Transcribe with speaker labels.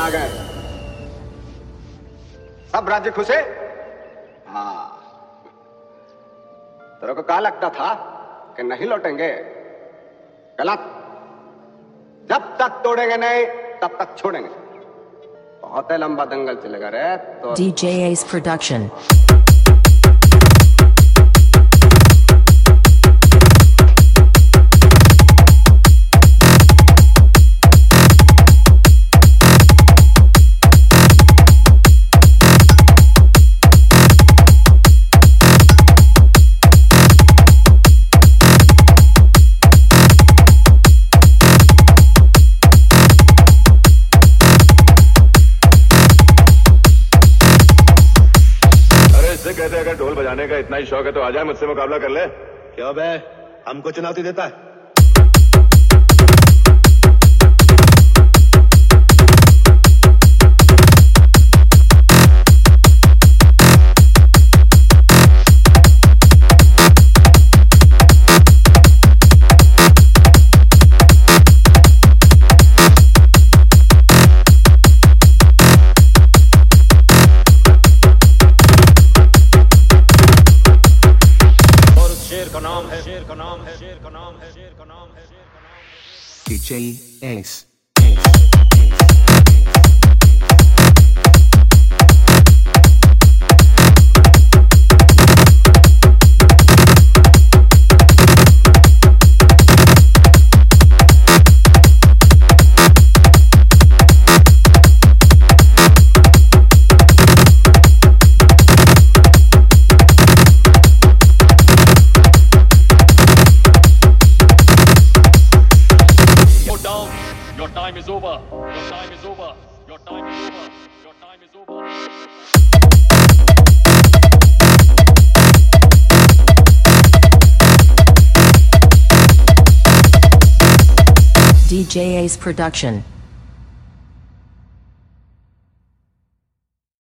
Speaker 1: आ गए। सब राज्य खुशे? हाँ। तेरे को क्या लगता था कि नहीं लौटेंगे? गलत। जब तक तोड़ेंगे नहीं तब तक छोड़ेंगे। बहुत ही लंबा दंगल चलेगा रे। तो
Speaker 2: DJ Ace Production।
Speaker 3: कहते अगर ढोल बजाने का इतना ही शौक है तो आ जाए मुझसे मुकाबला कर ले।
Speaker 4: क्यों बे, हमको चुनौती देता है?
Speaker 3: शेर का नाम है, शेर का नाम है, शेर का नाम है, शेर का नाम है।
Speaker 5: DJ Ace।
Speaker 3: Your time is over. Your time is over. Your time is over. Your time is over.
Speaker 2: DJ Ace Production।